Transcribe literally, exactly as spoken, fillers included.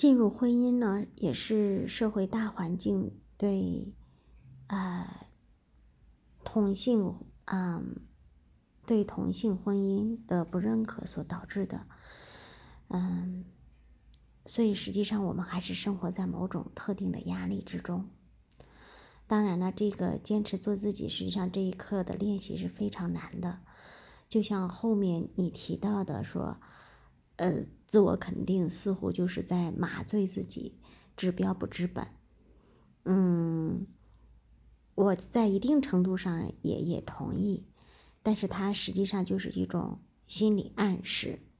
进入婚姻呢，也是社会大环境对呃同性嗯对同性婚姻的不认可所导致的。嗯，所以实际上我们还是生活在某种特定的压力之中。当然了，这个坚持做自己，实际上这一刻的练习是非常难的。就像后面你提到的说，呃，自我肯定似乎就是在麻醉自己，治标不治本。嗯，我在一定程度上也也同意，但是它实际上就是一种心理暗示。